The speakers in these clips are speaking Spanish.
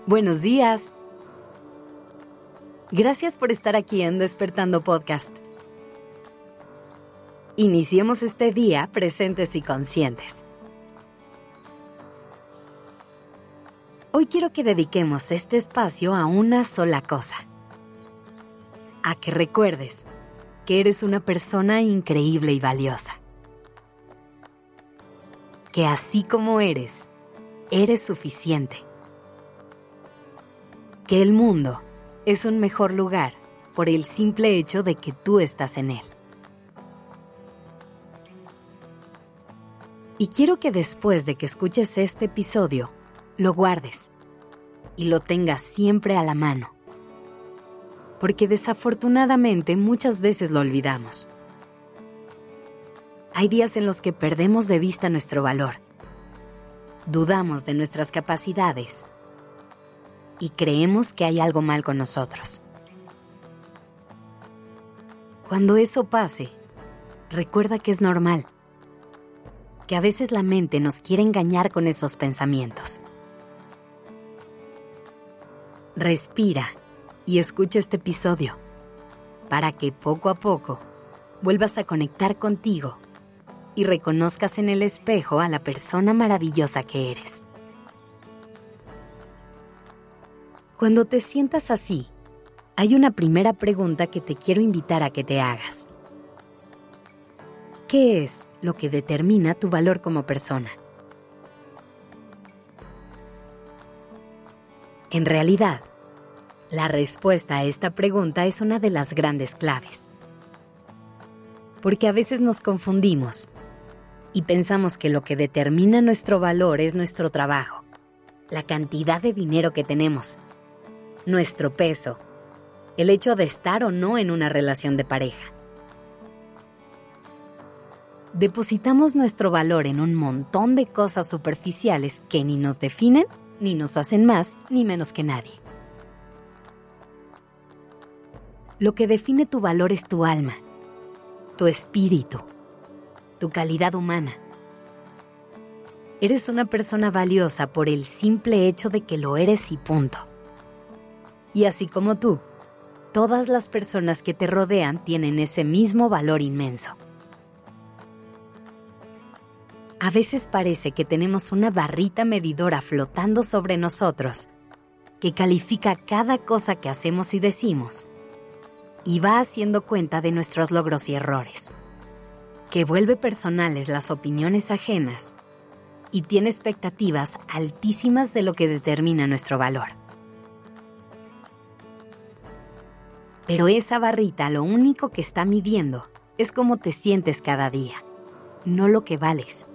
Buenos días. Gracias por estar aquí en Despertando Podcast. Iniciemos este día presentes y conscientes. Hoy quiero que dediquemos este espacio a una sola cosa. A que recuerdes que eres una persona increíble y valiosa. Que así como eres suficiente. Que el mundo es un mejor lugar por el simple hecho de que tú estás en él. Y quiero que después de que escuches este episodio, lo guardes y lo tengas siempre a la mano. Porque desafortunadamente muchas veces lo olvidamos. Hay días en los que perdemos de vista nuestro valor, dudamos de nuestras capacidades y creemos que hay algo mal con nosotros. Cuando eso pase, recuerda que es normal, que a veces la mente nos quiere engañar con esos pensamientos. Respira y escucha este episodio para que poco a poco vuelvas a conectar contigo y reconozcas en el espejo a la persona maravillosa que eres. Cuando te sientas así, hay una primera pregunta que te quiero invitar a que te hagas. ¿Qué es lo que determina tu valor como persona? En realidad, la respuesta a esta pregunta es una de las grandes claves. Porque a veces nos confundimos y pensamos que lo que determina nuestro valor es nuestro trabajo, la cantidad de dinero que tenemos, nuestro peso, el hecho de estar o no en una relación de pareja. Depositamos nuestro valor en un montón de cosas superficiales que ni nos definen, ni nos hacen más, ni menos que nadie. Lo que define tu valor es tu alma, tu espíritu, tu calidad humana. Eres una persona valiosa por el simple hecho de que lo eres y punto. Y así como tú, todas las personas que te rodean tienen ese mismo valor inmenso. A veces parece que tenemos una barrita medidora flotando sobre nosotros que califica cada cosa que hacemos y decimos y va haciendo cuenta de nuestros logros y errores, que vuelve personales las opiniones ajenas y tiene expectativas altísimas de lo que determina nuestro valor. Pero esa barrita lo único que está midiendo es cómo te sientes cada día, no lo que vales.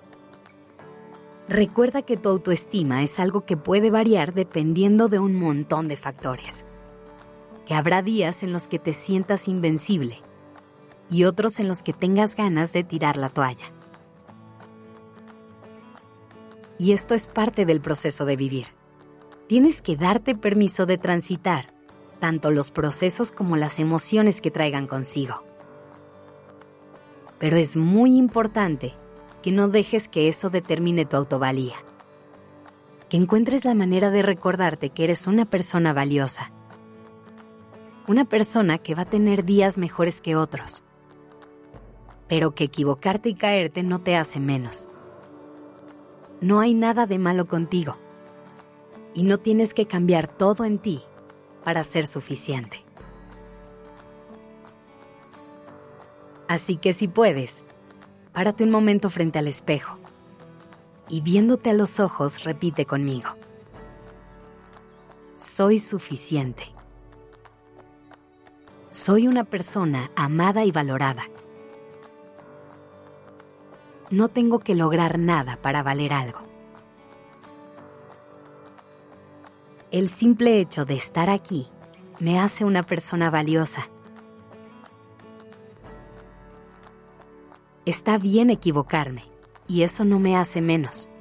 Recuerda que tu autoestima es algo que puede variar dependiendo de un montón de factores. Que habrá días en los que te sientas invencible y otros en los que tengas ganas de tirar la toalla. Y esto es parte del proceso de vivir. Tienes que darte permiso de transitar tanto los procesos como las emociones que traigan consigo. Pero es muy importante que no dejes que eso determine tu autovalía. Que encuentres la manera de recordarte que eres una persona valiosa. Una persona que va a tener días mejores que otros. Pero que equivocarte y caerte no te hace menos. No hay nada de malo contigo. Y no tienes que cambiar todo en ti para ser suficiente. Así que si puedes, párate un momento frente al espejo y viéndote a los ojos repite conmigo. Soy suficiente. Soy una persona amada y valorada. No tengo que lograr nada para valer algo. El simple hecho de estar aquí me hace una persona valiosa. Está bien equivocarme y eso no me hace menos.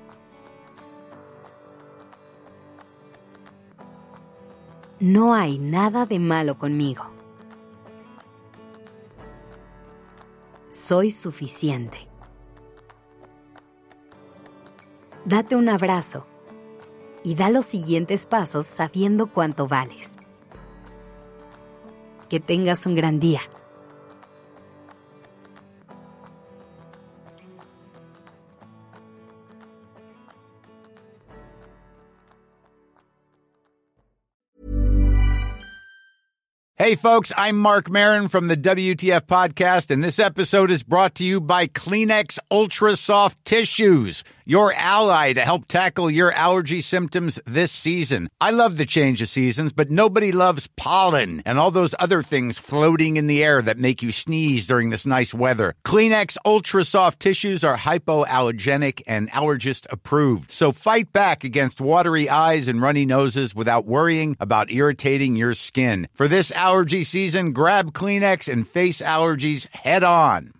No hay nada de malo conmigo. Soy suficiente. Date un abrazo y da los siguientes pasos sabiendo cuánto vales. Que tengas un gran día. Hey, folks, I'm Mark Maron from the WTF Podcast, and this episode is brought to you by Kleenex Ultra Soft Tissues, your ally to help tackle your allergy symptoms this season. I love the change of seasons, but nobody loves pollen and all those other things floating in the air that make you sneeze during this nice weather. Kleenex Ultra Soft Tissues are hypoallergenic and allergist approved, so fight back against watery eyes and runny noses without worrying about irritating your skin. For this allergy season, grab Kleenex and face allergies head on.